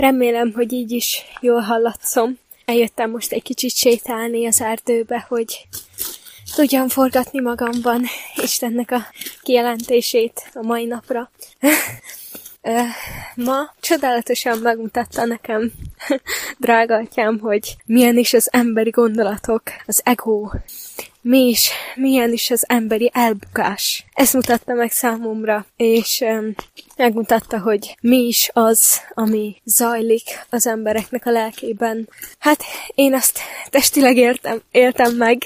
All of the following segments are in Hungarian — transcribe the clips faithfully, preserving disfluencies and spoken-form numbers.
remélem, hogy így is jól hallatszom. Eljöttem most egy kicsit sétálni az erdőbe, hogy tudjam forgatni magamban Istennek a kijelentését a mai napra. Ma csodálatosan megmutatta nekem, drága atyám, hogy milyen is az emberi gondolatok, az ego, mi is, milyen is az emberi elbukás. Ezt mutatta meg számomra, és um, megmutatta, hogy mi is az, ami zajlik az embereknek a lelkében. Hát én azt testileg éltem, éltem meg,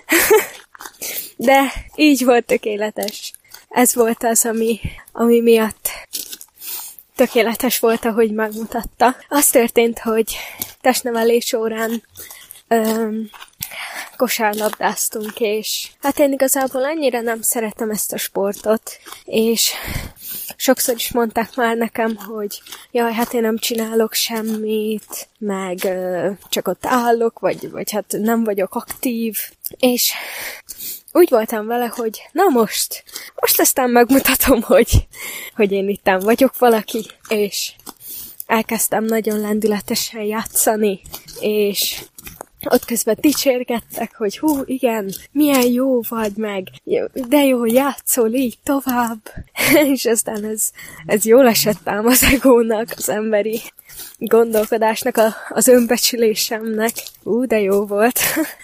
de így volt tökéletes. Ez volt az, ami, ami miatt tökéletes volt, ahogy megmutatta. Az történt, hogy testnevelés órán öm, kosárlabdáztunk, és hát én igazából annyira nem szeretem ezt a sportot, és sokszor is mondták már nekem, hogy jaj, hát én nem csinálok semmit, meg ö, csak ott állok, vagy, vagy hát nem vagyok aktív, és úgy voltam vele, hogy na most, most aztán megmutatom, hogy, hogy én itten vagyok valaki, és elkezdtem nagyon lendületesen játszani, és ott közben dicsérgettek, hogy hú, igen, milyen jó vagy meg, de jó, játszol így tovább. És aztán ez, ez jól esett ám az egónak, az emberi gondolkodásnak, a, az önbecsülésemnek. Ú, de jó volt.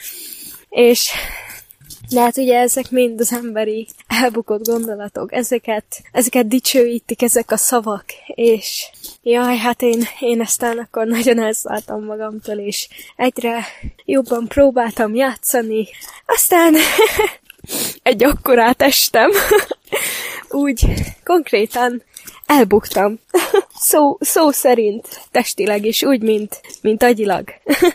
És de hát ugye ezek mind az emberi elbukott gondolatok, ezeket, ezeket dicsőítik, ezek a szavak, és jaj, hát én, én aztán akkor nagyon elszálltam magamtól, és egyre jobban próbáltam játszani, aztán egy akkorát estem, úgy konkrétan elbuktam, szó, szó szerint testileg is, úgy, mint, mint agyilag.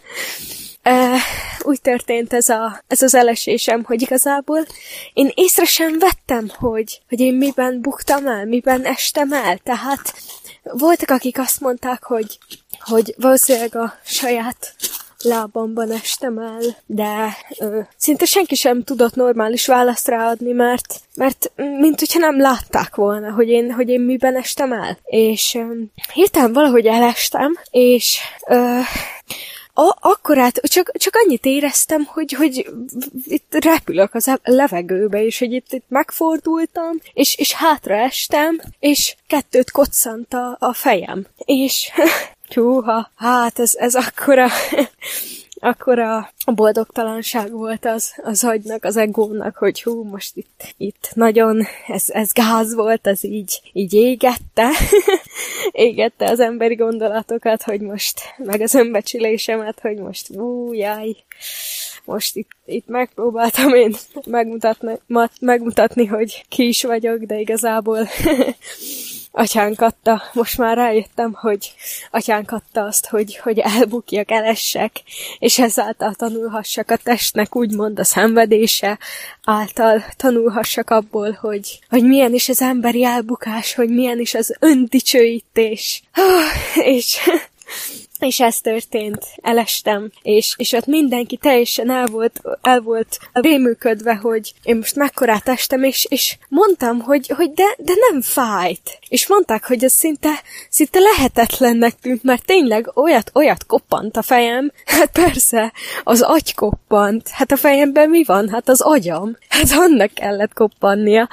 Uh, úgy történt ez, a, ez az elesésem, hogy igazából én észre sem vettem, hogy, hogy én miben buktam el, miben estem el. Tehát voltak, akik azt mondták, hogy, hogy valószínűleg a saját lábamban estem el, de ö, szinte senki sem tudott normális választ ráadni, mert, mert mint hogyha nem látták volna, hogy én, hogy én miben estem el. És ö, hirtelen valahogy elestem, és ö, A, akkorát, csak, csak annyit éreztem, hogy, hogy itt repülök az levegőbe, és hogy itt, itt megfordultam, és, és hátra estem, és kettőt koccant a, a fejem. És húha, hát ez, ez akkora, akkora boldogtalanság volt az, az agynak, az egónak, hogy hú, most itt, itt nagyon, ez, ez gáz volt, ez így, így égette, égette az emberi gondolatokat, hogy most, meg az önbecsülésemet, hogy most ú, jaj, most itt, itt megpróbáltam én megmutatni, megmutatni, hogy ki is vagyok, de igazából atyánk adta, most már rájöttem, hogy atyánk adta azt, hogy, hogy elbukjak, elessek, és ezáltal tanulhassak a testnek, úgymond a szenvedése által tanulhassak abból, hogy, hogy milyen is az emberi elbukás, hogy milyen is az öndicsőítés. És... És ez történt, elestem, és, és ott mindenki teljesen el volt, el volt rémülködve, hogy én most mekkorát estem, és, és mondtam, hogy, hogy de, de nem fájt. És mondták, hogy ez szinte, szinte lehetetlennek tűnt, mert tényleg olyat, olyat koppant a fejem. Hát persze, az agy koppant. Hát a fejemben mi van? Hát az agyam. Hát annak kellett koppannia.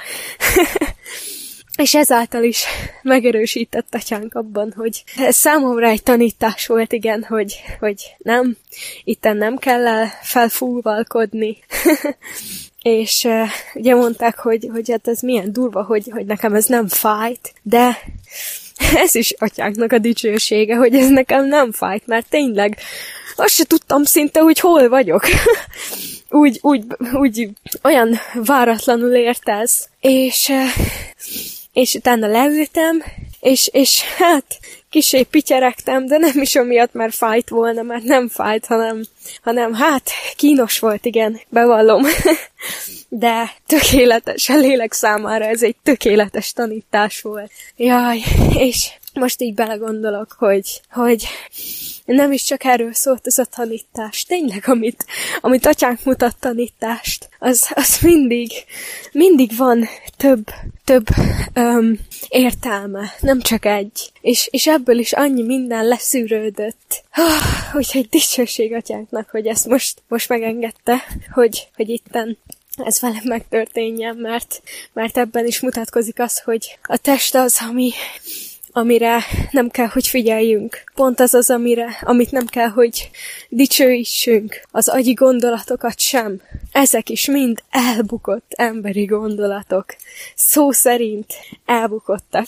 És ezáltal is megerősített atyánk abban, hogy ez számomra egy tanítás volt, igen, hogy, hogy nem, itten nem kell el felfúvalkodni. És uh, ugye mondták, hogy, hogy hát ez milyen durva, hogy, hogy nekem ez nem fájt, de ez is atyánknak a dicsősége, hogy ez nekem nem fájt, mert tényleg azt se tudtam szinte, hogy hol vagyok. úgy, úgy, úgy olyan váratlanul ért ez. És... Uh, és utána leültem, és, és hát kissé pityeregtem, de nem is amiatt, mert fájt volna, mert nem fájt, hanem, hanem hát kínos volt, igen, bevallom. De tökéletes, a lélek számára ez egy tökéletes tanítás volt. Jaj, és most így belegondolok, hogy, hogy nem is csak erről szólt ez a tanítás. Tényleg, amit, amit atyánk mutat tanítást, az, az mindig, mindig van több, több öm, értelme, nem csak egy. És, és ebből is annyi minden leszűrődött. Oh, úgyhogy dicsőség atyánknak, hogy ezt most, most megengedte, hogy, hogy itten ez velem megtörténjen, mert, mert ebben is mutatkozik az, hogy a test az, ami amire nem kell, hogy figyeljünk. Pont az az, amire, amit nem kell, hogy dicsőítsünk. Az agyi gondolatokat sem. Ezek is mind elbukott emberi gondolatok. Szó szerint elbukottak.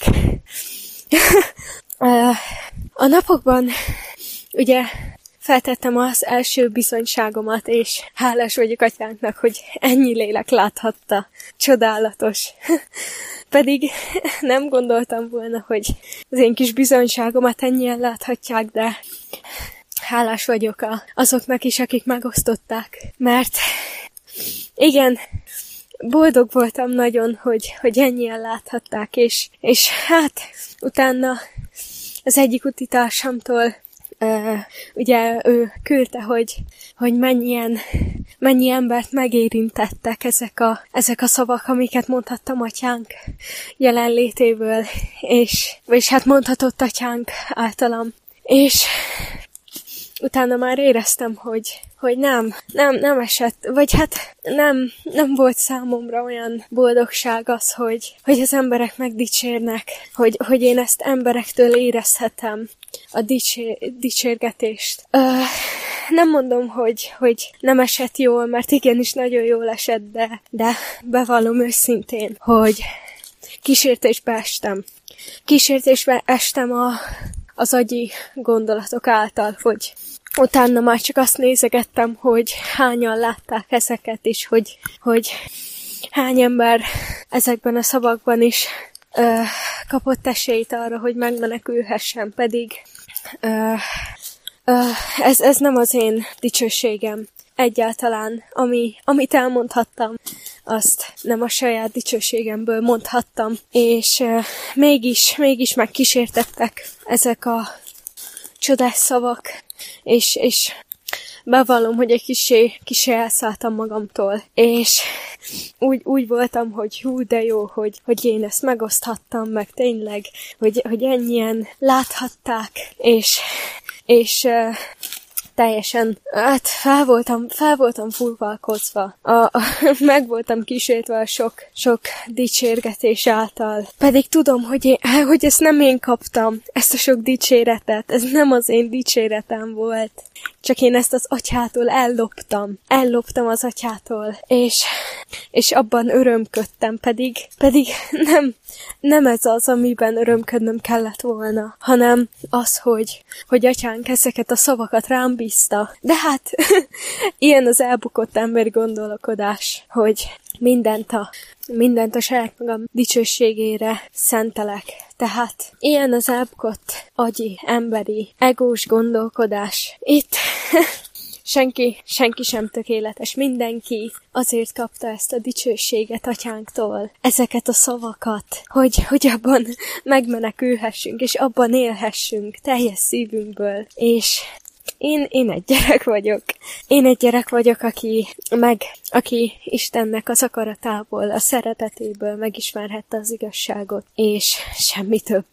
A napokban ugye feltettem az első bizonyságomat, és hálás vagyok atyánknak, hogy ennyi lélek láthatta. Csodálatos. Pedig nem gondoltam volna, hogy az én kis bizonyságomat ennyien láthatják, de hálás vagyok a, azoknak is, akik megosztották. Mert igen, boldog voltam nagyon, hogy, hogy ennyien láthatták, és, és hát utána az egyik utitársamtól Uh, ugye ő küldte, hogy, hogy mennyien, mennyi embert megérintettek ezek a, ezek a szavak, amiket mondhattam atyánk jelenlétéből, és, és hát mondhatott atyánk általam. És utána már éreztem, hogy, hogy nem, nem, nem esett, vagy hát nem, nem volt számomra olyan boldogság az, hogy, hogy az emberek megdicsérnek, hogy, hogy én ezt emberektől érezhetem, a dicsé, dicsérgetést. Ö, nem mondom, hogy, hogy nem esett jól, mert igenis nagyon jól esett, de, de bevallom őszintén, hogy kísértésbe estem. Kísértésbe estem a, az agyi gondolatok által, hogy utána már csak azt nézegettem, hogy hányan látták ezeket, és hogy, hogy hány ember ezekben a szavakban is ö, kapott esélyt arra, hogy megmenekülhessen, pedig ö, ö, ez, ez nem az én dicsőségem egyáltalán. Ami, amit elmondhattam, azt nem a saját dicsőségemből mondhattam, és ö, mégis, mégis megkísértettek ezek a csodás szavak, és, és bevallom, hogy egy kicsi, kicsi elszálltam magamtól, és úgy, úgy voltam, hogy hú, de jó, hogy, hogy én ezt megoszthattam, meg tényleg, hogy, hogy ennyien láthatták, és, és uh, teljesen, hát fel voltam, fel voltam furvalkozva. A, a, meg voltam kísértve a sok, sok dicsérgetés által. Pedig tudom, hogy, én, hogy ezt nem én kaptam, ezt a sok dicséretet. Ez nem az én dicséretem volt. Csak én ezt az atyától elloptam. Elloptam az atyától. És, és abban örömködtem, pedig, pedig nem, nem ez az, amiben örömködnöm kellett volna, hanem az, hogy, hogy atyánk ezeket a szavakat rám bízta. De hát, ilyen az elbukott emberi gondolkodás, hogy mindent a, mindent a saját magam dicsőségére szentelek. Tehát ilyen az elbukott agyi, emberi, egós gondolkodás. Itt senki, senki sem tökéletes. Mindenki azért kapta ezt a dicsőséget atyánktól, ezeket a szavakat, hogy, hogy abban megmenekülhessünk, és abban élhessünk teljes szívünkből. És Én, én egy gyerek vagyok. Én egy gyerek vagyok, aki meg, aki Istennek az akaratából, a szeretetéből megismerhette az igazságot, és semmi több.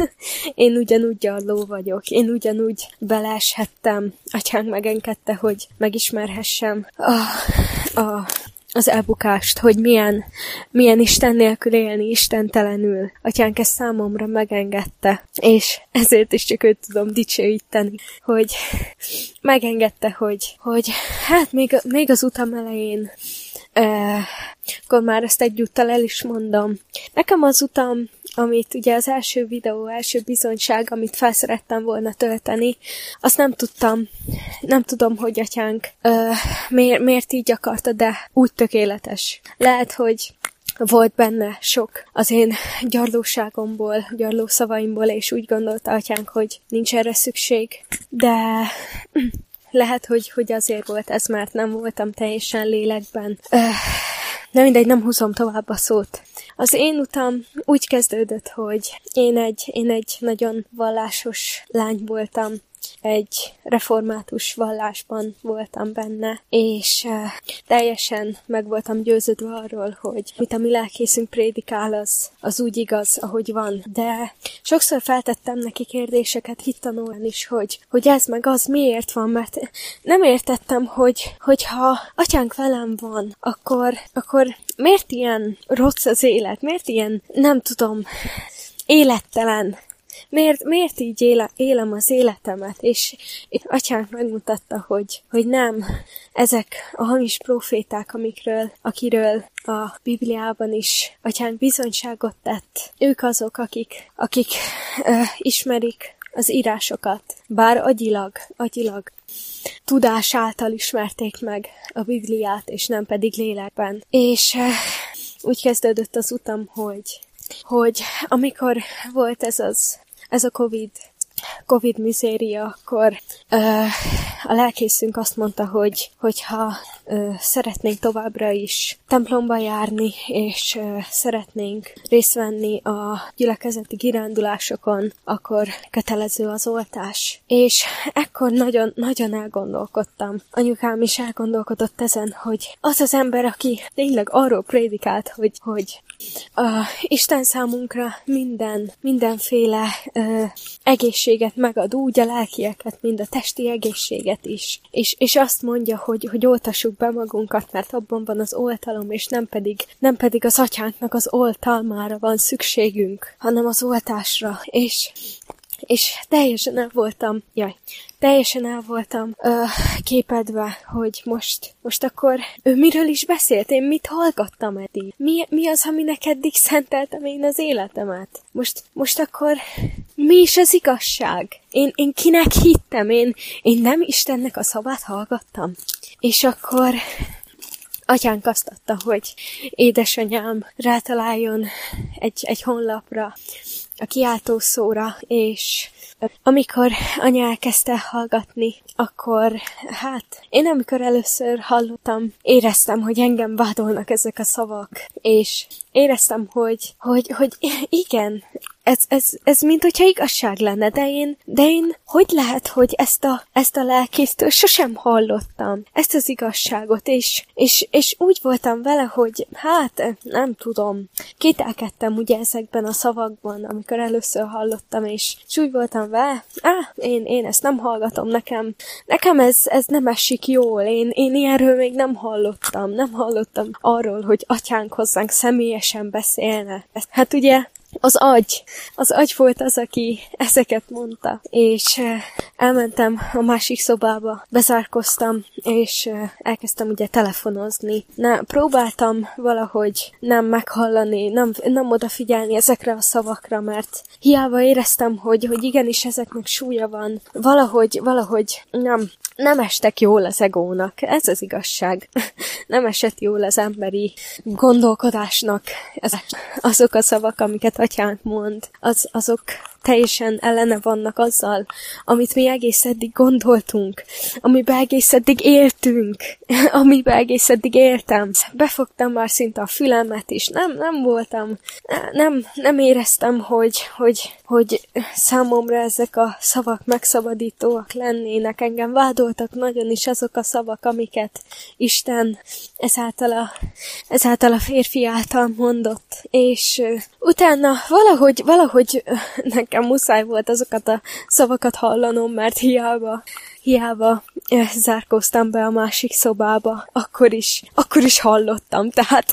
Én ugyanúgy gyarló vagyok, én ugyanúgy beleeshettem. Atyánk megengedte, hogy megismerhessem a, a az elbukást, hogy milyen, milyen Isten nélkül élni, istentelenül. Atyánk ezt számomra megengedte, és ezért is csak őt tudom dicsőíteni, hogy megengedte, hogy, hogy hát még, még az utam elején, eh, akkor már ezt egyúttal el is mondom. Nekem az utam, amit ugye az első videó, első bizonyság, amit felszerettem volna tölteni, azt nem tudtam, nem tudom, hogy atyánk uh, miért, miért így akarta, de úgy tökéletes. Lehet, hogy volt benne sok az én gyarlóságomból, gyarló szavaimból, és úgy gondolta atyánk, hogy nincs erre szükség. De lehet, hogy, hogy azért volt ez, mert nem voltam teljesen lélekben. Uh, de mindegy, nem húzom tovább a szót. az én utam úgy kezdődött, hogy én egy, én egy nagyon vallásos lány voltam, egy református vallásban voltam benne, és uh, teljesen meg voltam győződve arról, hogy mit a mi lelkészünk prédikál, az, az úgy igaz, ahogy van. De sokszor feltettem neki kérdéseket hittanóan is, hogy, hogy ez meg az miért van, mert nem értettem, hogy hogyha atyánk velem van, akkor, akkor miért ilyen rossz az élet, miért ilyen, nem tudom, élettelen. Miért, miért így éle, élem az életemet? És, és atyánk megmutatta, hogy, hogy nem ezek a hamis proféták, amikről, akiről a Bibliában is atyánk bizonyságot tett. Ők azok, akik, akik ö, ismerik az írásokat, bár agyilag, agyilag tudás által ismerték meg a Bibliát, és nem pedig lélekben. És ö, úgy kezdődött az utam, hogy, hogy amikor volt ez az Ez a Covid, Covid mizéria, akkor ö, a lelkészünk azt mondta, hogy hogyha ö, szeretnénk továbbra is templomba járni, és ö, szeretnénk részt venni a gyülekezeti kirándulásokon, akkor kötelező az oltás. És ekkor nagyon, nagyon elgondolkodtam. Anyukám is elgondolkodott ezen, hogy az az ember, aki tényleg arról prédikált, hogy, hogy a Isten számunkra minden, mindenféle ö, egészséget megad, úgy a lelkieket, mind a testi egészséget is. És, és azt mondja, hogy, hogy oltassuk be magunkat, mert abban van az oltalom, és nem pedig, nem pedig az atyánknak az oltalmára van szükségünk, hanem az oltásra. És És teljesen el voltam, jaj, teljesen el voltam ö, képedve, hogy most, most akkor ő miről is beszélt, én mit hallgattam eddig? Mi, mi az, aminek eddig szenteltem én az életemet? Most, most akkor mi is az igazság? Én, én kinek hittem? Én, én nem Istennek a szavát hallgattam? És akkor atyánk azt adta, hogy édesanyám rátaláljon egy, egy honlapra, a kiáltószóra, és amikor anya elkezdte hallgatni, akkor hát én amikor először hallottam, éreztem, hogy engem vádolnak ezek a szavak, és éreztem, hogy, hogy, hogy igen, ez, ez, ez mint hogyha igazság lenne, de én, de én hogy lehet, hogy ezt a, ezt a lelkésztől sosem hallottam, ezt az igazságot, és, és, és úgy voltam vele, hogy hát nem tudom, kételkedtem ugye ezekben a szavakban, amikor először hallottam, és, és úgy voltam vele, á, én, én ezt nem hallgatom, nekem, nekem ez, ez nem esik jól, én, én ilyenről még nem hallottam, nem hallottam arról, hogy atyánk hozzánk személyesen beszélne. Hát ugye az agy, az agy volt az, aki ezeket mondta, és elmentem a másik szobába, bezárkoztam, és elkezdtem ugye telefonozni. Na, próbáltam valahogy nem meghallani, nem, nem odafigyelni ezekre a szavakra, mert hiába éreztem, hogy, hogy igenis ezeknek súlya van. Valahogy, valahogy nem, nem estek jól az egónak. Ez az igazság. Nem esett jól az emberi gondolkodásnak. Ezek, azok a szavak, amiket atyánk mond, az, azok teljesen ellene vannak azzal, amit mi egész eddig gondoltunk, amiben egész eddig éltünk, amiben egész eddig éltem. Befogtam már szinte a fülemet is, nem, nem voltam, nem, nem éreztem, hogy, hogy, hogy számomra ezek a szavak megszabadítóak lennének. Engem vádoltak nagyon is azok a szavak, amiket Isten ezáltal a, ezáltal a férfi által mondott. És uh, utána valahogy, valahogy uh, nekem muszáj volt azokat a szavakat hallanom, mert hiába, hiába uh, zárkóztam be a másik szobába, akkor is, akkor is hallottam, tehát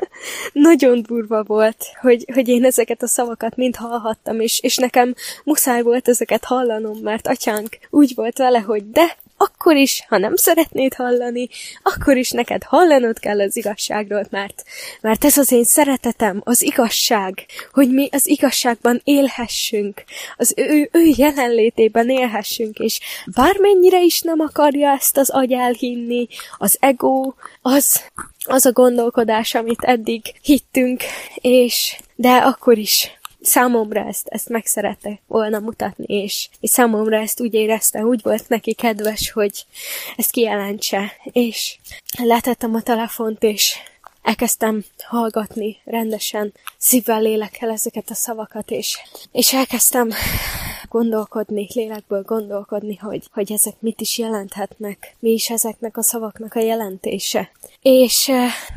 nagyon durva volt, hogy, hogy én ezeket a szavakat mind hallhattam, és, és nekem muszáj volt ezeket hallanom, mert atyánk úgy volt vele, hogy de, akkor is, ha nem szeretnéd hallani, akkor is neked hallanod kell az igazságról, mert, mert ez az én szeretetem, az igazság, hogy mi az igazságban élhessünk, az ő, ő jelenlétében élhessünk, és bármennyire is nem akarja ezt az agy elhinni, az ego, az, az a gondolkodás, amit eddig hittünk, és de akkor is számomra ezt, ezt meg szerette volna mutatni, és, és számomra ezt úgy érezte, úgy volt neki kedves, hogy ezt kijelentse. És letettem a telefont, és elkezdtem hallgatni rendesen, szívvel, lélekkel ezeket a szavakat, és, és elkezdtem gondolkodni, lélekből gondolkodni, hogy, hogy ezek mit is jelenthetnek, mi is ezeknek a szavaknak a jelentése. És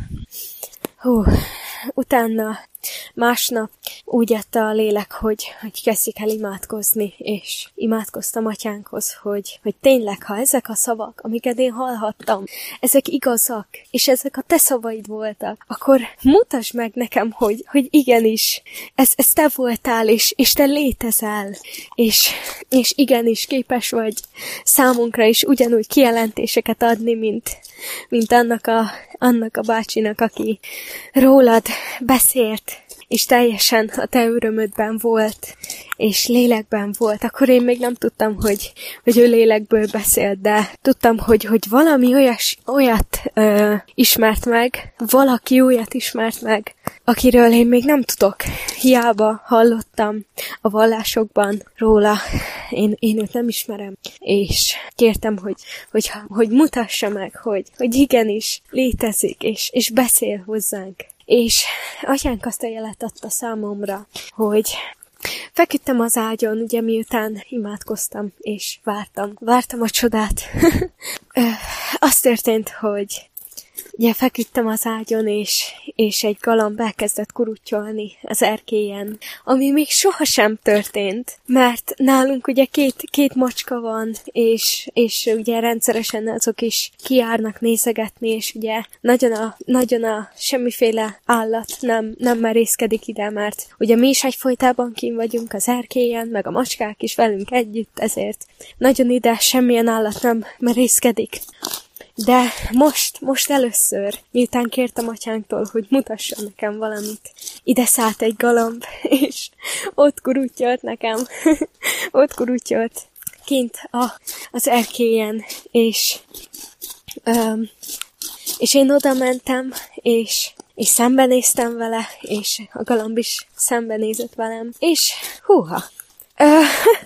hú, utána másnap úgy adta a lélek, hogy, hogy kezdjük el imádkozni, és imádkoztam atyánkhoz, hogy, hogy tényleg, ha ezek a szavak, amiket én hallhattam, ezek igazak, és ezek a te szavaid voltak, akkor mutasd meg nekem, hogy, hogy igenis, ez, ez te voltál, és, és te létezel, és, és igenis képes vagy számunkra is ugyanúgy kijelentéseket adni, mint, mint annak a, annak a bácsinak, aki rólad beszélt, és teljesen a te örömödben volt, és lélekben volt. Akkor én még nem tudtam, hogy, hogy ő lélekből beszélt, de tudtam, hogy, hogy valami olyas, olyat ö, ismert meg, valaki olyat ismert meg, akiről én még nem tudok. Hiába hallottam a vallásokban róla, én, én őt nem ismerem. És kértem, hogy, hogy, hogy mutassa meg, hogy, hogy igenis létezik, és, és beszél hozzánk. És atyánk azt a jelet adta számomra, hogy feküdtem az ágyon, ugye miután imádkoztam, és vártam. Vártam a csodát. Az történt, hogy ugye feküdtem az ágyon, és, és egy galamb elkezdett kurutyolni az erkélyen, ami még sohasem történt, mert nálunk ugye két, két macska van, és, és ugye rendszeresen azok is kijárnak nézegetni, és ugye nagyon a, nagyon a semmiféle állat nem, nem merészkedik ide, mert ugye mi is egyfolytában kint vagyunk az erkélyen, meg a macskák is velünk együtt, ezért nagyon ide semmilyen állat nem merészkedik. De most, most először, miután kértem atyánktól, hogy mutasson nekem valamit, ide szállt egy galamb, és ott kurutyolt nekem, ott kurutyolt kint a, az erkélyen, és, öm, és én oda mentem, és, és szembenéztem vele, és a galamb is szembenézett velem, és húha! Ö,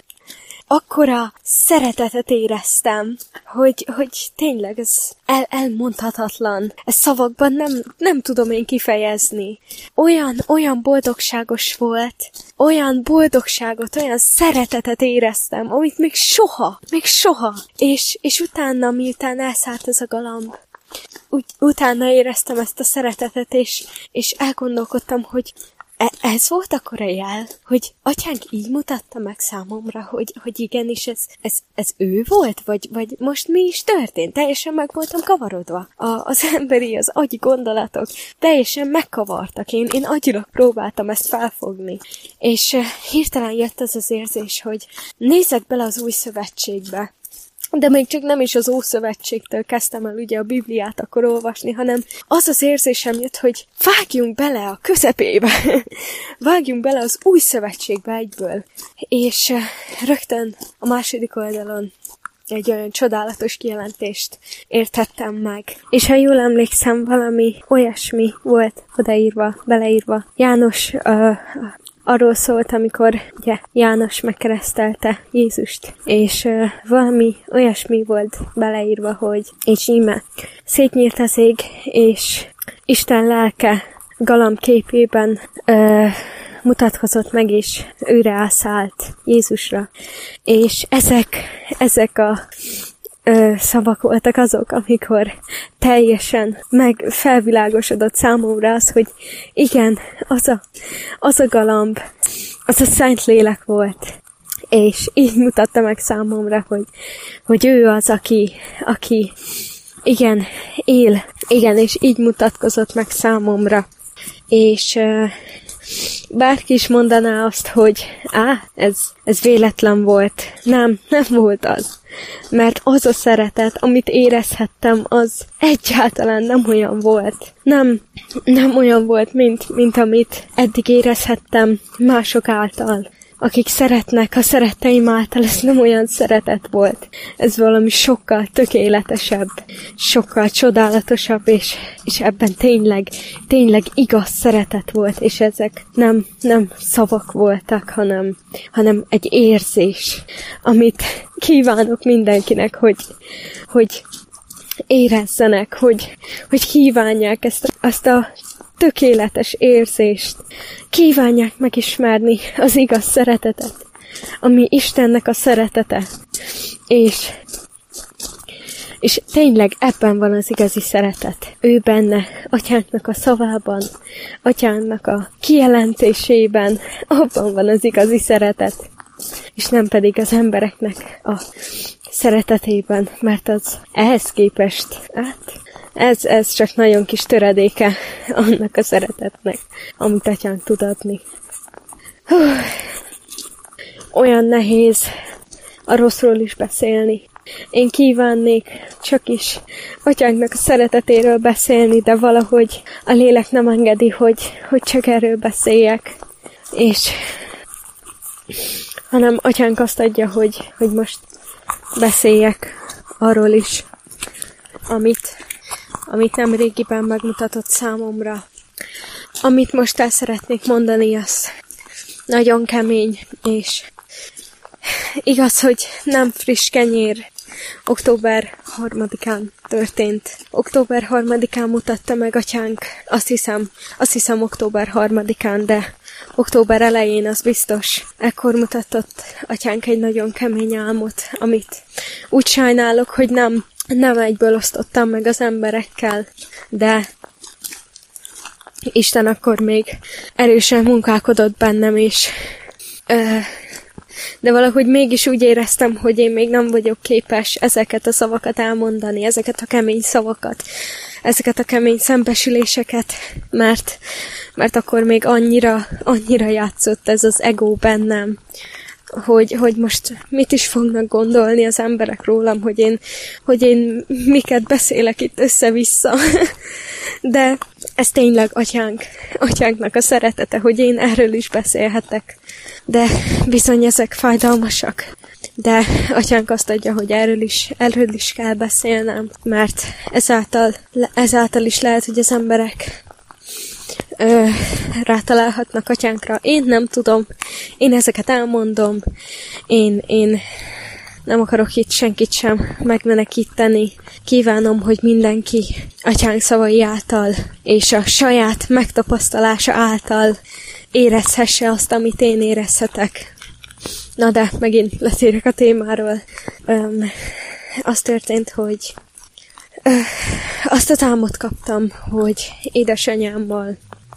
akkora szeretetet éreztem, hogy, hogy tényleg ez el, elmondhatatlan. Ez szavakban nem, nem tudom én kifejezni. Olyan, olyan boldogságos volt, olyan boldogságot, olyan szeretetet éreztem, amit még soha, még soha. És, és utána, miután elszállt ez a galamb, úgy, utána éreztem ezt a szeretetet, és, és elgondolkodtam, hogy ez volt akkor a jel, hogy atyánk így mutatta meg számomra, hogy, hogy igenis ez, ez, ez ő volt, vagy, vagy most mi is történt? Teljesen meg voltam kavarodva. A, az emberi, az agyi gondolatok teljesen megkavartak. Én, én agyilag próbáltam ezt felfogni. És uh, hirtelen jött az az érzés, hogy nézzek bele az új szövetségbe. De még csak nem is az Ószövetségtől kezdtem el ugye a Bibliát akkor olvasni, hanem az az érzésem jött, hogy vágjunk bele a közepébe, vágjunk bele az Új Szövetségbe egyből. És uh, rögtön a második oldalon egy olyan csodálatos kijelentést értettem meg. És ha jól emlékszem, valami olyasmi volt odaírva, beleírva. János uh, arról szólt, amikor ugye, János megkeresztelte Jézust, és uh, valami olyasmi volt beleírva, hogy és íme szétnyílt az ég, és Isten lelke galamb képében uh, mutatkozott meg, és őre elszállt Jézusra. És ezek, ezek a ö, szavak voltak azok, amikor teljesen meg felvilágosodott számomra az, hogy igen, az a, az a galamb, az a Szent Lélek volt. És így mutatta meg számomra, hogy, hogy ő az, aki, aki igen, él, igen, és így mutatkozott meg számomra. És ö, bárki is mondaná azt, hogy á, ez, ez véletlen volt. Nem, nem volt az. Mert az a szeretet, amit érezhettem, az egyáltalán nem olyan volt. Nem, nem olyan volt, mint, mint amit eddig érezhettem mások által. Akik szeretnek, a szeretteim által, ez nem olyan szeretet volt. Ez valami sokkal tökéletesebb, sokkal csodálatosabb, és, és ebben tényleg, tényleg igaz szeretet volt, és ezek nem, nem szavak voltak, hanem, hanem egy érzés, amit kívánok mindenkinek, hogy, hogy érezzenek, hogy, hogy kívánják ezt, azt a tökéletes érzést, kívánják megismerni az igaz szeretetet, ami Istennek a szeretete, és És tényleg ebben van az igazi szeretet. Ő benne, Atyánknak a szavában, Atyánknak a kijelentésében, abban van az igazi szeretet. És nem pedig az embereknek a szeretetében, mert az ehhez képest, hát ez, ez csak nagyon kis töredéke annak a szeretetnek, amit Atyánk tud adni. Hú, olyan nehéz a rosszról is beszélni. Én kívánnék csak is Atyánknak a szeretetéről beszélni, de valahogy a lélek nem engedi, hogy, hogy csak erről beszéljek. És hanem Atyánk azt adja, hogy, hogy most beszéljek arról is, amit, amit nem régiben megmutatott számomra. Amit most el szeretnék mondani, az nagyon kemény, és igaz, hogy nem friss kenyér. Október harmadikán történt. Október harmadikán mutatta meg Atyánk, azt hiszem, azt hiszem október harmadikán, de október elején az biztos. Ekkor mutatott Atyánk egy nagyon kemény álmot, amit úgy sajnálok, hogy nem, nem egyből osztottam meg az emberekkel, de Isten akkor még erősen munkálkodott bennem, és ö, de valahogy mégis úgy éreztem, hogy én még nem vagyok képes ezeket a szavakat elmondani, ezeket a kemény szavakat, ezeket a kemény szembesüléseket, mert, mert akkor még annyira, annyira játszott ez az ego bennem, hogy, hogy most mit is fognak gondolni az emberek rólam, hogy én, hogy én miket beszélek itt össze-vissza. De ez tényleg Atyánk, Atyánknak a szeretete, hogy én erről is beszélhetek. De bizony ezek fájdalmasak. De Atyánk azt adja, hogy erről is, erről is kell beszélnem, mert ezáltal, ezáltal is lehet, hogy az emberek ö, rátalálhatnak Atyánkra. Én nem tudom, én ezeket elmondom, én, én nem akarok itt senkit sem megmenekíteni. Kívánom, hogy mindenki Atyánk szavai által és a saját megtapasztalása által érezhesse azt, amit én érezhetek. Na de, megint letérek a témáról. Öm, az történt, hogy ö, azt az álmot kaptam, hogy édesanyámmal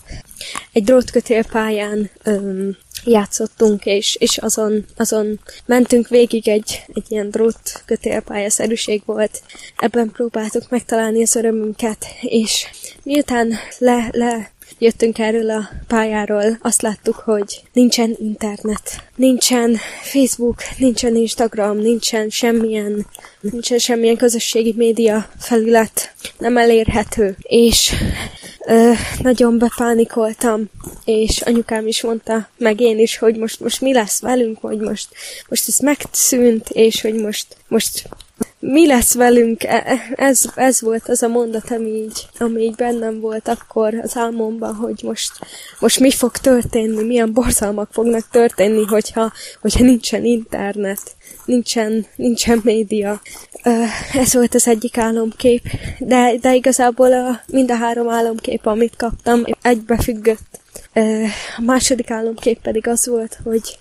egy drótkötélpályán öm, játszottunk, és, és azon, azon mentünk végig, egy, egy ilyen drótkötélpályaszerűség volt. Ebben próbáltuk megtalálni az örömünket, és miután le, le jöttünk erről a pályáról, azt láttuk, hogy nincsen internet, nincsen Facebook, nincsen Instagram, nincsen semmilyen, nincsen semmilyen közösségi média felület, nem elérhető. És ö, nagyon bepánikoltam, és anyukám is mondta, meg én is, hogy most, most mi lesz velünk, hogy most, most ez megszűnt, és hogy most, most mi lesz velünk? Ez, ez volt az a mondat, ami így, ami így bennem volt akkor az álmomban, hogy most, most mi fog történni, milyen borzalmak fognak történni, hogyha, hogyha nincsen internet, nincsen, nincsen média. Ez volt az egyik álomkép, de, de igazából a, mind a három álomkép, amit kaptam, egybefüggött. A második álomkép pedig az volt, hogy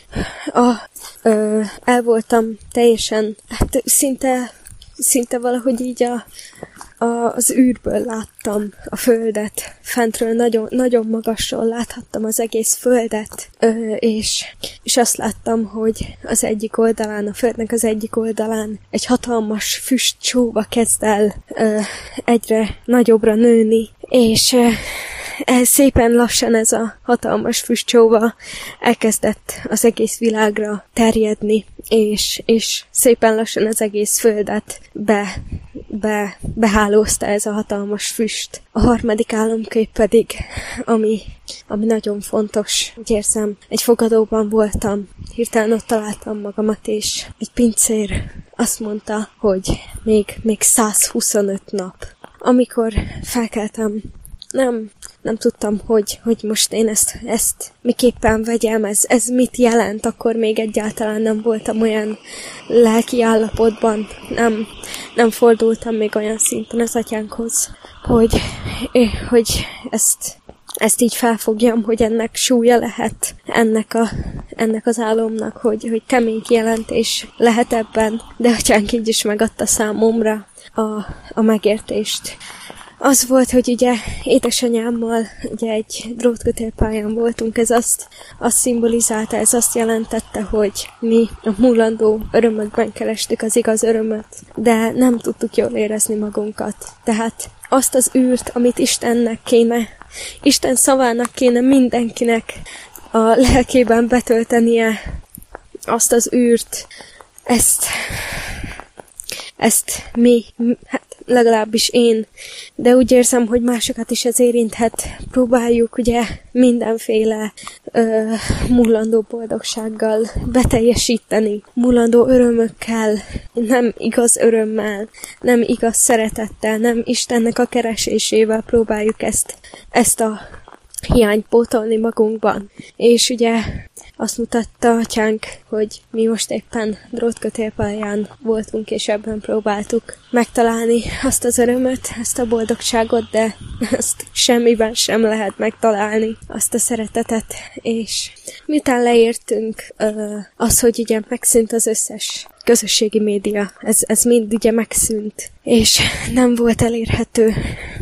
a, ö, el voltam teljesen, hát szinte, szinte valahogy így a, a, az űrből láttam a földet. Fentről nagyon, nagyon magasról láthattam az egész földet, ö, és, és azt láttam, hogy az egyik oldalán, a földnek az egyik oldalán egy hatalmas füstcsóva kezd el ö, egyre nagyobbra nőni, és ö, Ez szépen lassan ez a hatalmas füstcsóva elkezdett az egész világra terjedni, és, és szépen lassan az egész földet be, be, behálózta ez a hatalmas füst. A harmadik álomkép pedig, ami, ami nagyon fontos, úgy érzem, egy fogadóban voltam, hirtelen ott találtam magamat, és egy pincér azt mondta, hogy még, még százhuszonöt nap. Amikor felkeltem, nem, nem tudtam, hogy, hogy most én ezt, ezt miképpen vegyem, ez, ez mit jelent, akkor még egyáltalán nem voltam olyan lelki állapotban, nem, nem fordultam még olyan szinten az atyánkhoz, hogy, hogy ezt, ezt így felfogjam, hogy ennek súlya lehet, ennek, a, ennek az álomnak, hogy, hogy kemény kijelentés lehet ebben, de atyánk így is megadta számomra a, a megértést. Az volt, hogy ugye édesanyámmal ugye egy drótkötélpályán voltunk, ez azt, azt szimbolizálta, ez azt jelentette, hogy mi a múlandó örömökben kerestük az igaz örömöt, de nem tudtuk jól érezni magunkat. Tehát azt az űrt, amit Istennek kéne, Isten szavának kéne mindenkinek a lelkében betöltenie, azt az űrt, ezt, ezt mi, hát legalábbis én, de úgy érzem, hogy másokat is ez érinthet. Próbáljuk ugye mindenféle ö, mullandó boldogsággal beteljesíteni, mullandó örömökkel, nem igaz örömmel, nem igaz szeretettel, nem Istennek a keresésével próbáljuk ezt, ezt a hiányt pótolni magunkban. És ugye azt mutatta atyánk, hogy mi most éppen drótkötélpályán voltunk, és ebben próbáltuk megtalálni azt az örömöt, ezt a boldogságot, de ezt semmiben sem lehet megtalálni, azt a szeretetet. És miután leértünk, az, hogy ugye megszűnt az összes közösségi média, ez, ez mind ugye megszűnt, és nem volt elérhető,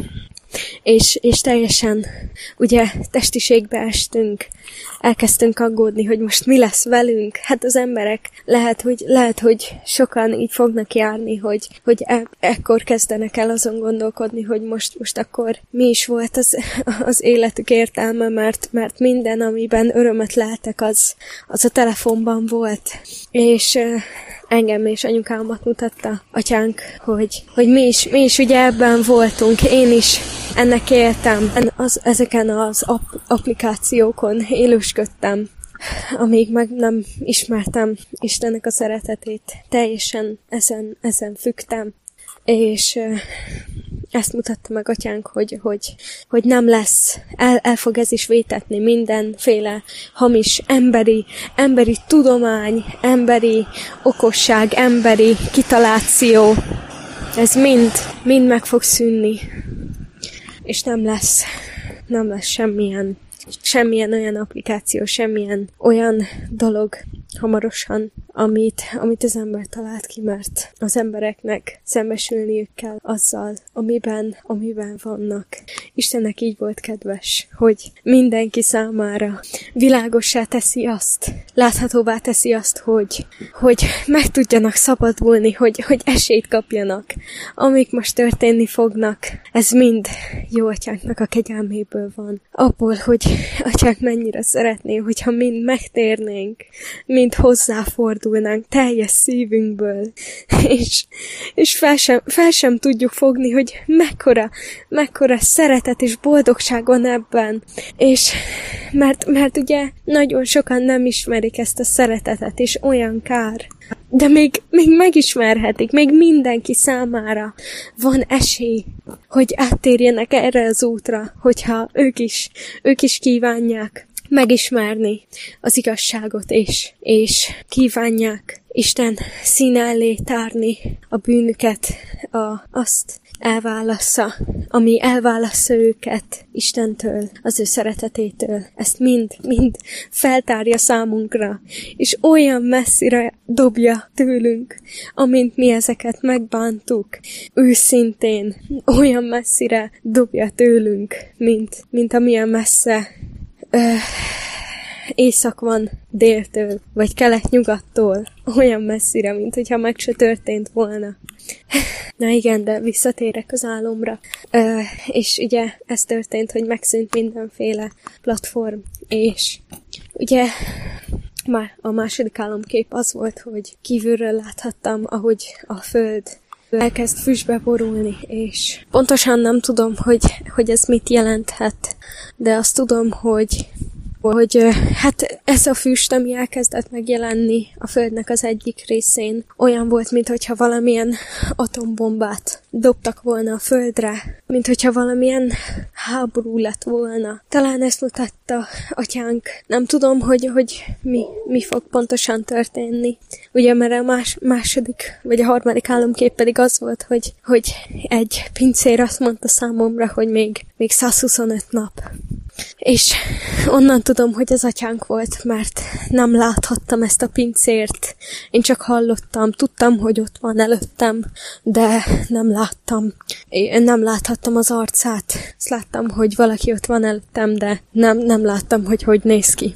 És, és teljesen ugye testiségbe estünk, elkezdtünk aggódni, hogy most mi lesz velünk. Hát az emberek lehet, hogy, lehet, hogy sokan így fognak járni, hogy, hogy e- ekkor kezdenek el azon gondolkodni, hogy most, most akkor mi is volt az, az életük értelme, mert, mert minden, amiben örömet leltek, az, az a telefonban volt. És engem és anyukámat mutatta atyánk, hogy, hogy mi, is, mi is ugye ebben voltunk, én is ennek éltem, az, ezeken az ap- applikációkon élősködtem, amíg meg nem ismertem Istennek a szeretetét, teljesen ezen, ezen fügtem, és ezt mutatta meg atyánk, hogy, hogy, hogy nem lesz, el, el fog ez is vétetni mindenféle hamis emberi, emberi tudomány, emberi okosság, emberi kitaláció. Ez mind, mind meg fog szűnni, és nem lesz, nem lesz semmilyen, semmilyen olyan applikáció, semmilyen olyan dolog hamarosan, amit, amit az ember talált ki, mert az embereknek szembesülniük kell azzal, amiben, amiben vannak. Istennek így volt kedves, hogy mindenki számára világossá teszi azt, láthatóvá teszi azt, hogy, hogy meg tudjanak szabadulni, hogy, hogy esélyt kapjanak. Amik most történni fognak, ez mind jó atyánknak a kegyelméből van. Abból, hogy atyánk mennyire szeretné, hogyha mind megtérnénk, mind hozzáfordulnánk teljes szívünkből, és, és fel, sem, fel sem tudjuk fogni, hogy mekkora, mekkora szeretet és boldogság van ebben, és mert, mert ugye nagyon sokan nem ismerik ezt a szeretetet, és olyan kár, de még, még megismerhetik, még mindenki számára van esély, hogy áttérjenek erre az útra, hogyha ők is, ők is kívánják megismerni az igazságot, és, és kívánják Isten színe elé tárni a bűnüket, a, azt elválassza, ami elválassza őket Istentől, az ő szeretetétől. Ezt mind, mind feltárja számunkra, és olyan messzire dobja tőlünk, amint mi ezeket megbántuk. Őszintén olyan messzire dobja tőlünk, mint, mint amilyen messze Ö, észak van déltől, vagy kelet-nyugattól, olyan messzire, mint hogyha meg se történt volna. Na igen, de visszatérek az álomra. Ö, és ugye ez történt, hogy megszűnt mindenféle platform, és ugye már a második álomkép az volt, hogy kívülről láthattam, ahogy a föld elkezd füstbe borulni, és pontosan nem tudom, hogy, hogy ez mit jelenthet, de azt tudom, hogy hogy hát ez a füst, ami elkezdett megjelenni a Földnek az egyik részén, olyan volt, mintha valamilyen atombombát dobtak volna a Földre, mintha valamilyen háború lett volna. Talán ezt mutatta atyánk. Nem tudom, hogy, hogy mi, mi fog pontosan történni. Ugye, mert a más, második, vagy a harmadik álomkép pedig az volt, hogy, hogy egy pincér azt mondta számomra, hogy még, még száz huszonöt nap. És onnan tudom, hogy az atyánk volt, mert nem láthattam ezt a pincért. Én csak hallottam, tudtam, hogy ott van előttem, de nem láttam. Én nem láthattam az arcát. Azt láttam, hogy valaki ott van előttem, de nem, nem láttam, hogy hogy néz ki.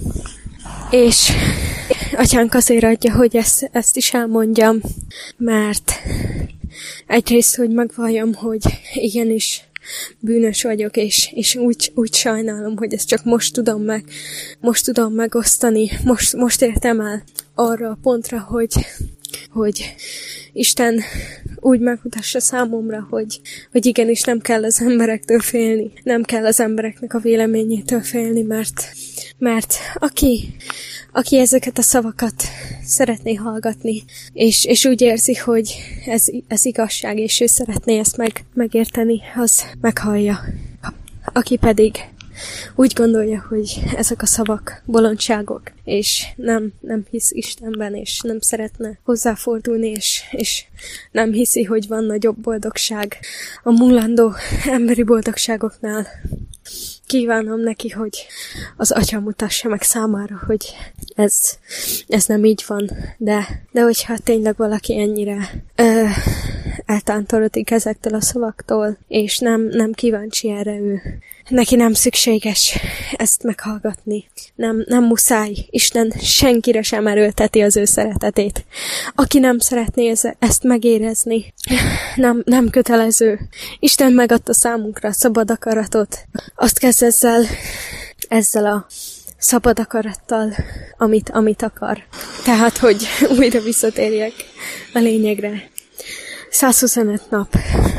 És atyánk azért adja, hogy ezt, ezt is elmondjam, mert egyrészt, hogy megvalljam, hogy igenis bűnös vagyok, és, és úgy, úgy sajnálom, hogy ezt csak most tudom meg, most tudom megosztani, most, most értem el arra a pontra, hogy, hogy Isten úgy megmutassa számomra, hogy, hogy igenis nem kell az emberektől félni, nem kell az embereknek a véleményétől félni, mert, mert aki, aki ezeket a szavakat szeretné hallgatni, és, és úgy érzi, hogy ez, ez igazság, és ő szeretné ezt meg, megérteni, az meghallja. Aki pedig úgy gondolja, hogy ezek a szavak bolondságok, és nem, nem hisz Istenben, és nem szeretne hozzáfordulni, és, és nem hiszi, hogy van nagyobb boldogság a múlandó emberi boldogságoknál. Kívánom neki, hogy az Atya mutassa meg számára, hogy ez, ez nem így van, de, de hogyha tényleg valaki ennyire ö, eltántorodik ezektől a szavaktól, és nem, nem kíváncsi erre, ő neki nem szükséges ezt meghallgatni. Nem, nem muszáj. Isten senkire sem erőlteti az ő szeretetét. Aki nem szeretné ezt megérezni, nem, nem kötelező. Isten megadta számunkra a szabad akaratot. Azt kezd ezzel, ezzel a szabad akarattal, amit, amit akar. Tehát, hogy újra visszatérjek a lényegre. száz huszonöt nap.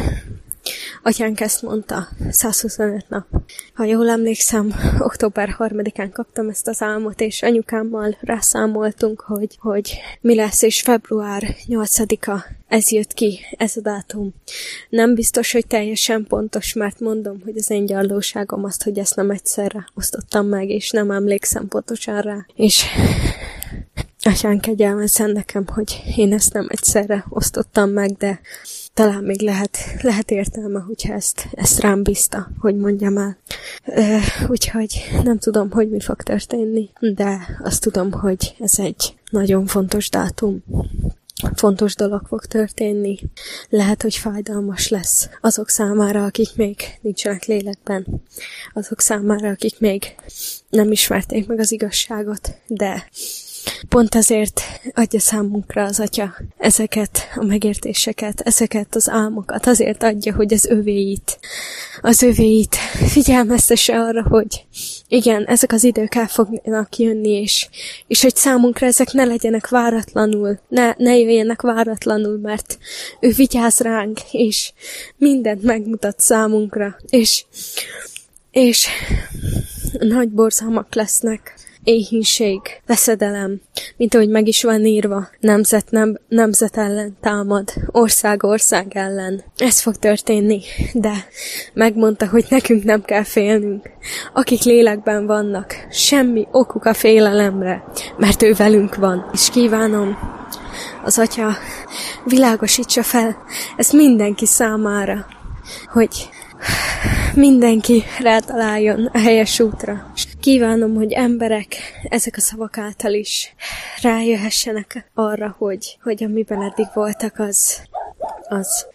Atyánk ezt mondta, száz huszonöt nap. Ha jól emlékszem, október harmadikán kaptam ezt az álmot, és anyukámmal rászámoltunk, hogy, hogy mi lesz, és február nyolcadika, ez jött ki, ez a dátum. Nem biztos, hogy teljesen pontos, mert mondom, hogy az én gyarlóságom azt, hogy ezt nem egyszerre osztottam meg, és nem emlékszem pontosan rá. És atyánk kegyelmezzen nekem, hogy én ezt nem egyszerre osztottam meg, de talán még lehet, lehet értelme, hogyha ezt, ezt rám bízta, hogy mondjam el. Ö, úgyhogy nem tudom, hogy mi fog történni, de azt tudom, hogy ez egy nagyon fontos dátum. Fontos dolog fog történni. Lehet, hogy fájdalmas lesz azok számára, akik még nincsenek lélekben. Azok számára, akik még nem ismerték meg az igazságot, de pont ezért adja számunkra az Atya ezeket a megértéseket, ezeket az álmokat, azért adja, hogy az övéit, az övéit figyelmeztesse arra, hogy igen, ezek az idők el fognak jönni, és, és hogy számunkra ezek ne legyenek váratlanul, ne, ne jöjjenek váratlanul, mert ő vigyáz ránk, és mindent megmutat számunkra, és, és nagy borzalmak lesznek. Éhínség, veszedelem, mint ahogy meg is van írva, nemzet, nem, nemzet ellen támad, ország ország ellen. Ez fog történni, de megmondta, hogy nekünk nem kell félnünk. Akik lélekben vannak, semmi okuk a félelemre, mert ő velünk van. És kívánom, az Atya világosítsa fel ezt mindenki számára, hogy mindenki rátaláljon a helyes útra. És kívánom, hogy emberek ezek a szavak által is rájöhessenek arra, hogy, hogy amiben eddig voltak, az, az,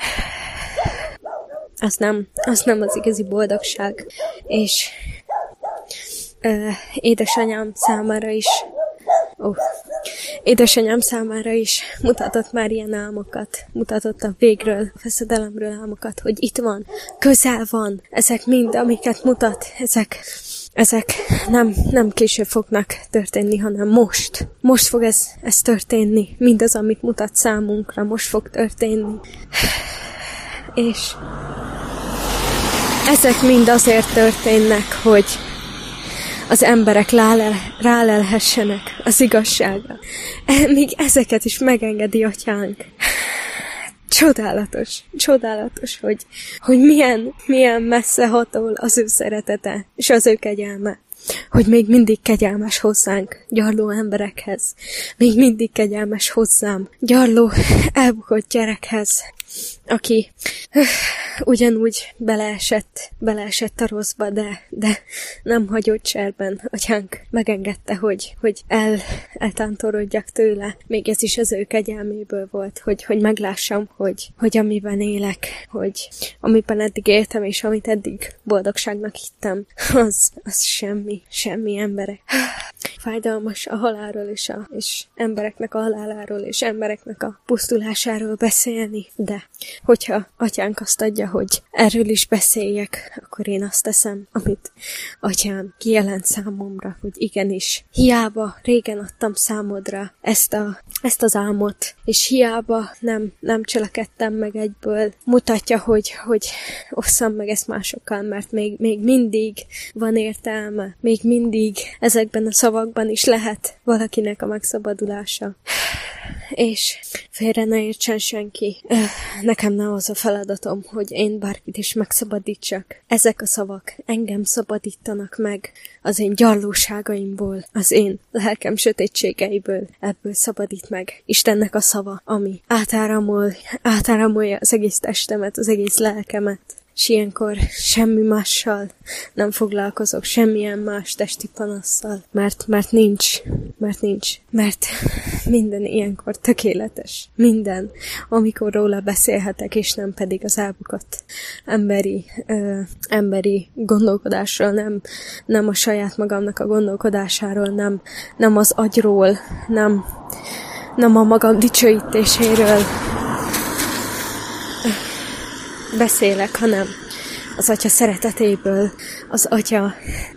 az, nem, az nem az igazi boldogság. És ö, édesanyám számára is Oh. Édesanyám számára is mutatott már ilyen álmokat, mutatott a végről, a feszedelemről álmokat, hogy itt van, közel van, ezek mind, amiket mutat, ezek, ezek nem, nem később fognak történni, hanem most. Most fog ez, ez történni, mindaz, amit mutat számunkra, most fog történni. És ezek mind azért történnek, hogy az emberek rálelhessenek az igazságra. Míg ezeket is megengedi Atyánk. Csodálatos, csodálatos, hogy, hogy milyen, milyen messze hatol az ő szeretete, és az ő kegyelme. Hogy még mindig kegyelmes hozzánk, gyarló emberekhez. Még mindig kegyelmes hozzám, gyarló, elbukott gyerekhez, aki öh, ugyanúgy beleesett, beleesett a rosszba, de, de nem hagyott cserben. Atyánk megengedte, hogy, hogy el, eltántorodjak tőle. Még ez is az ő kegyelméből volt, hogy, hogy meglássam, hogy, hogy amiben élek, hogy amiben eddig éltem, és amit eddig boldogságnak hittem, az, az semmi, semmi emberek. Fájdalmas a halálról, és, a, és embereknek a haláláról, és embereknek a pusztulásáról beszélni, de hogyha Atyánk azt adja, hogy erről is beszéljek, akkor én azt teszem, amit Atyám kijelent számomra, hogy igenis, hiába régen adtam számodra ezt, a, ezt az álmot, és hiába nem, nem cselekedtem meg egyből, mutatja, hogy, hogy osszam meg ezt másokkal, mert még, még mindig van értelme, még mindig ezekben a szavakban is lehet valakinek a megszabadulása. És félre ne értsen senki. Nekem nem az a feladatom, hogy én bárkit is megszabadítsak. Ezek a szavak engem szabadítanak meg az én gyarlóságaimból, az én lelkem sötétségeiből. Ebből szabadít meg Istennek a szava, ami átáramol, átáramolja az egész testemet, az egész lelkemet. És ilyenkor semmi mással nem foglalkozok, semmilyen más testi panasszal, mert, mert nincs, mert nincs, mert minden ilyenkor tökéletes. Minden, amikor róla beszélhetek, és nem pedig az elbukott emberi, ö, emberi gondolkodásról, nem, nem a saját magamnak a gondolkodásáról, nem, nem az agyról, nem, nem a magam dicsőítéséről beszélek, hanem az Atya szeretetéből, az Atya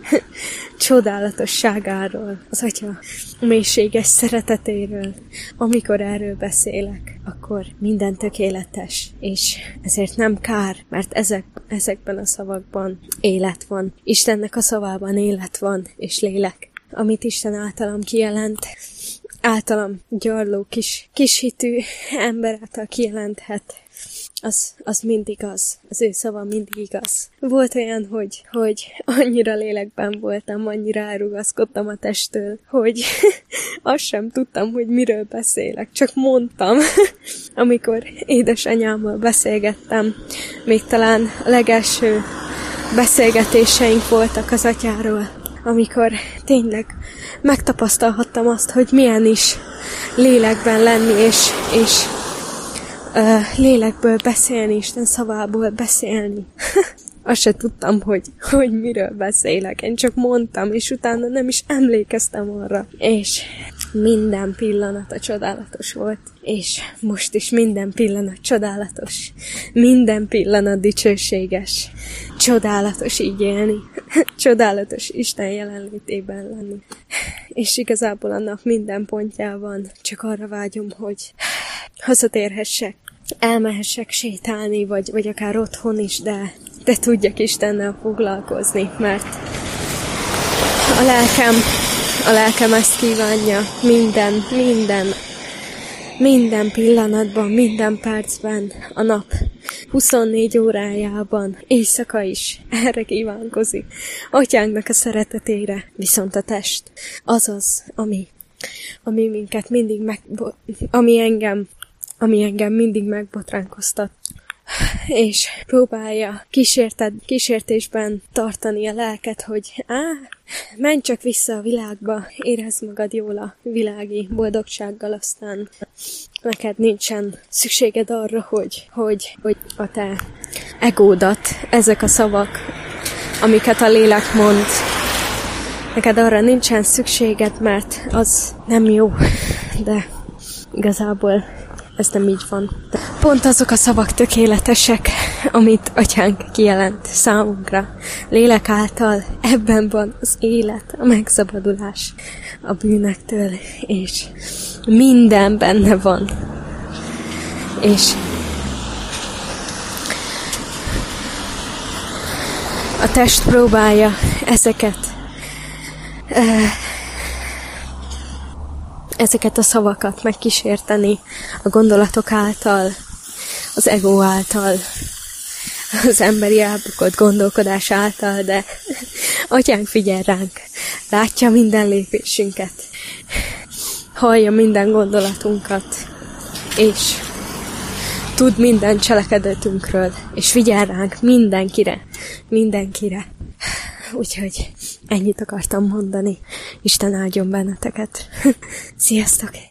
csodálatosságáról, az Atya mélységes szeretetéről. Amikor erről beszélek, akkor minden tökéletes, és ezért nem kár, mert ezek, ezekben a szavakban élet van. Istennek a szavában élet van, és lélek. Amit Isten általam kijelent, általam gyarló kis, kishitű ember által kijelenthet, Az, az mindig az. Az ő szava mindig igaz. Volt olyan, hogy, hogy annyira lélekben voltam, annyira elrugaszkodtam a testtől, hogy azt sem tudtam, hogy miről beszélek. Csak mondtam, amikor édesanyámmal beszélgettem. Még talán a legelső beszélgetéseink voltak az Atyáról, amikor tényleg megtapasztalhattam azt, hogy milyen is lélekben lenni, és, és Uh, lélekből beszélni, Isten szavából beszélni. Azt se tudtam, hogy, hogy miről beszélek. Én csak mondtam, és utána nem is emlékeztem arra. És minden pillanata csodálatos volt. És most is minden pillanat csodálatos. Minden pillanat dicsőséges. Csodálatos így élni. Csodálatos Isten jelenlétében lenni. És igazából annak minden pontjában csak arra vágyom, hogy hazatérhessek, elmehessek sétálni, vagy, vagy akár otthon is, de, de tudjak Istennel foglalkozni, mert a lelkem, a lelkem ezt kívánja minden, minden, minden pillanatban, minden percben, a nap huszonnégy órájában, éjszaka is erre kívánkozik. Atyánknak a szeretetére, viszont a test az az, ami, ami minket mindig meg, ami engem ami engem mindig megbotránkoztat, és próbálja kísérted, kísértésben tartani a lelket, hogy á, menj csak vissza a világba, érezd magad jól a világi boldogsággal, aztán neked nincsen szükséged arra, hogy, hogy, hogy a te egódat, ezek a szavak, amiket a lélek mond, neked arra nincsen szükséged, mert az nem jó, de igazából ez nem így van. De pont azok a szavak tökéletesek, amit Atyánk kijelent számunkra. Lélek által ebben van az élet, a megszabadulás a bűnektől, és minden benne van. És a test próbálja ezeket ezeket a szavakat megkísérteni a gondolatok által, az ego által, az emberi elbukott gondolkodás által, de Atyánk figyel ránk, látja minden lépésünket, hallja minden gondolatunkat, és tud minden cselekedetünkről, és figyel ránk mindenkire, mindenkire. Úgyhogy ennyit akartam mondani. Isten áldjon benneteket. Sziasztok!